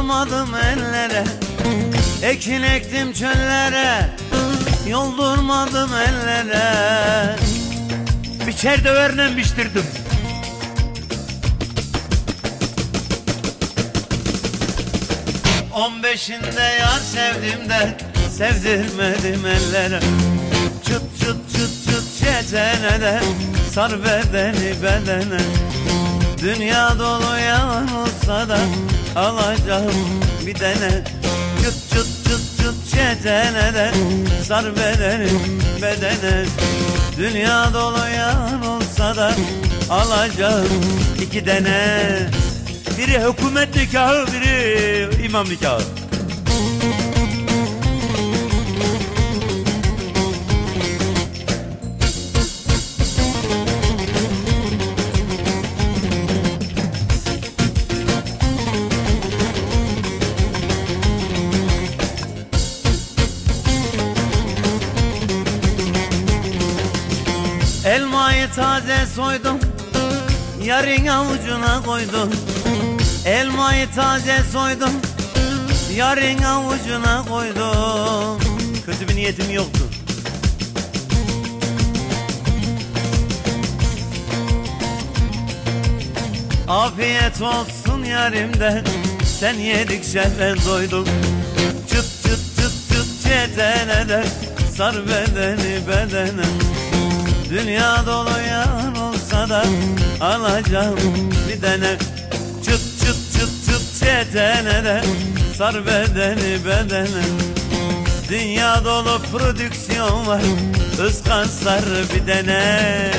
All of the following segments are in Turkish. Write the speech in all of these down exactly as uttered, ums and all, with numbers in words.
Yoldurmadım ellere, ekin ektim çöllere. Yoldurmadım ellere, biçer döverle biçtirdim. On beşinde yar sevdim de sevdirmedim ellere. Çıt çıt çıt çıt çetene de sar bedeni bedene. Dünya dolu yalan olsa da alacağım bir tane. Çıt çıt çıt çıt çetene de sar bedeni bedene. Dünya dolu yalan olsa da alacağım iki tane. Biri hükümet nikahı, biri imam nikahı. Elmayı taze soydum, yarın avucuna koydum. Elmayı taze soydum, yarın avucuna koydum. Kötü bir niyetim yoktu. Afiyet olsun yarimden, sen yedikçe ben doydum. Çıt çıt çıt çıt çetene de sar bedeni bedene. Dünya dolu yan olsa da alacağım bir tane. Çıt çıt çıt çıt çetene de sar bedeni bedene. Dünya dolu prodüksiyon var, Özkan sar bir tane.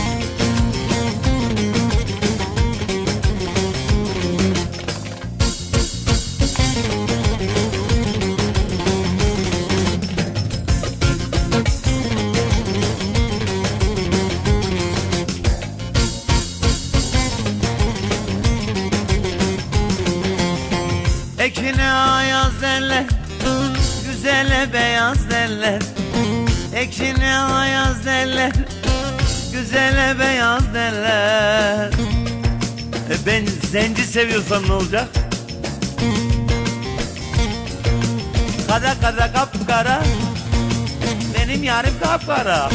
Ekine ayaz derler, güzele beyaz derler. Ekine ayaz derler, güzele beyaz derler. E ben zenci seviyorsam ne olacak? Kara kara kapkara, benim yarim kapkara.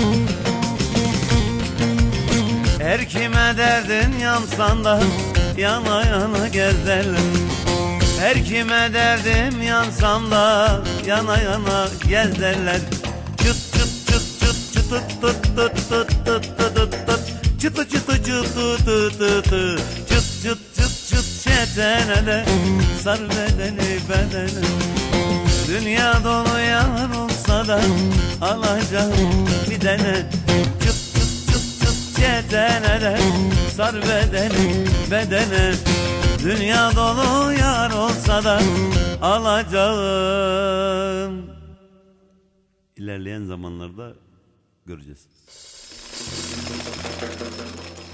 Her kime derdin yansan da yana yana gezerler. Her kime derdim yansam da yana yana gez derler. Çıt çıt çıt çıt çıt çıt çıt çıt çıt çıt çıtı çıtı çıtı tı tı tı. Çıt çıt çıt çıt çetene de sar bedeni bedene. Dünya dolu yalan olsa da alacağım bir tane. Çıt çıt çıt çıt çetene de sar bedeni bedene. Dünya dolu yar olsa da alacağım. İlerleyen zamanlarda göreceğiz.